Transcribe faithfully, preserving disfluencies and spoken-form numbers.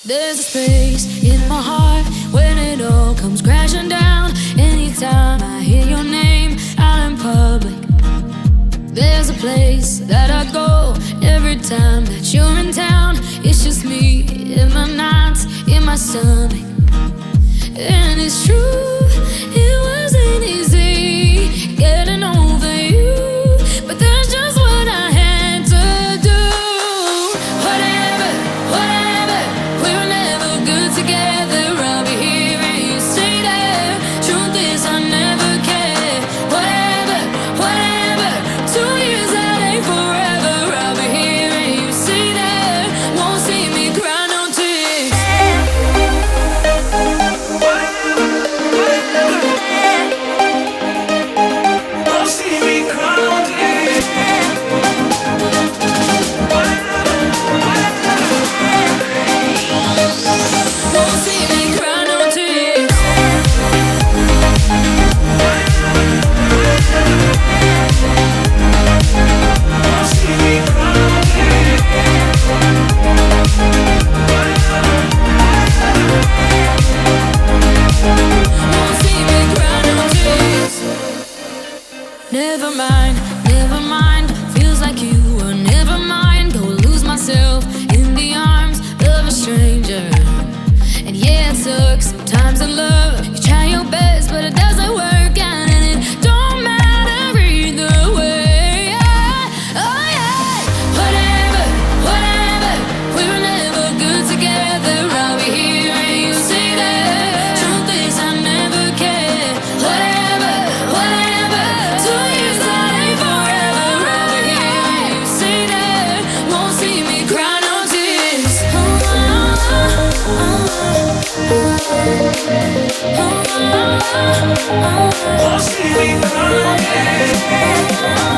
There's a space in my heart when it all comes crashing down. Anytime I hear your name out in public, there's a place that I go every time that you're in town. It's just me in my nights, in my stomach. And it's true, it wasn't easy getting over you, but that's just what I had to do. Whatever, whatever, we were never good together. I'll be here and you stay there. Truth is I never cared. Whatever, whatever, two years that ain't forever. I'll be here and you stay there. Won't see me cry no tears. Won't see me cry no tears. Won't see me cry no tears. Won't see me cry no tears. Won't see me cry no tears. Never mind, never mind. Feels like you were never mind. Go lose myself in the arms of a stranger. And yeah, it sucks sometimes in love. You try your best, but it doesn't work out, and it don't matter either way. Yeah. Oh yeah. Whatever, whatever. We were never good together. I'll be here and you stay there. Truth is I never cared. Whatever, whatever. Two years that ain't forever. I'll be here and you stay there. Won't see me cry no tears. Oh, oh, oh, oh, oh, oh. Won't see me cry no tears.